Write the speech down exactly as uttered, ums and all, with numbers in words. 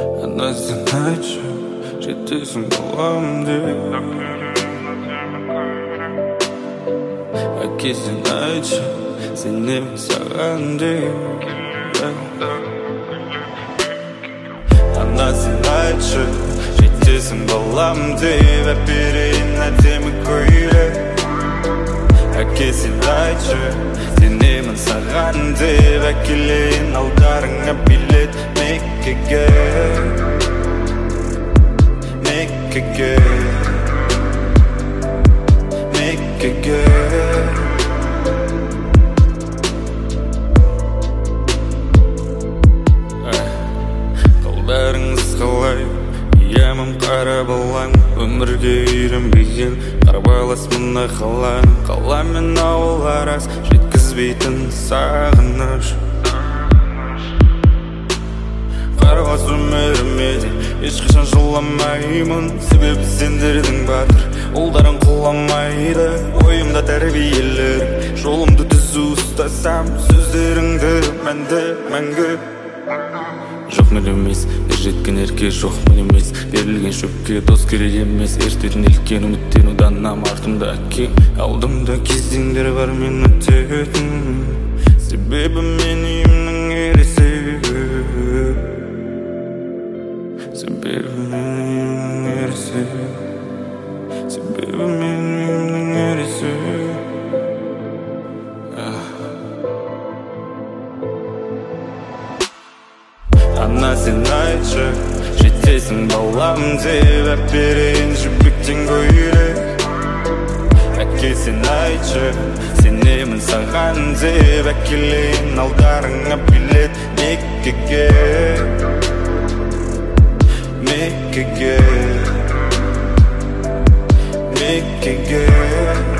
Ана сен айтшы, жетесің балам деп. Әке сен айтшы, сенемін саған деп. Ана сен айтшы, жетесің балам деп. Әперейін әдемі көйлек. Әке сен айтшы, сенемін саған деп. Әкелейін алдарыңа билет Меккеге, Меккеге, Меккеге. Қолдарыңыз қалай, иямым қара балаң. Өмірге үйренбеген қарбалас мына қалаң. Қала мен ауыл арас жеткізбейтін сағыныш. Қарғас өміріме де ешқашан жыламаймын. Себебі сендердің батыр ұлдарың құламайды. Ойымда тәрбиелер, жолымды түзу ұстасам. Сөздеріңді мәнді мәңгі. Жоқ мен емес, ер жеткен ерке жоқ мен емес. Берілген шөпке дос керек емес. Ертеден ілкен үміттен оданнан артымда әке. Алдымда кезеңдер бар мен өтетін. Себебі мен үйімнің ересегі. Себебі мен үйімнің ересегі. Себебі мен үйімнің ересегі. Ана сен айтшы, жетесің балам деп. Әперейін жібектен көйлек. Әке сен айтшы, сенемін саған деп. Әкелейін алдарыңа билет Меккеге, Меккеге, Меккеге.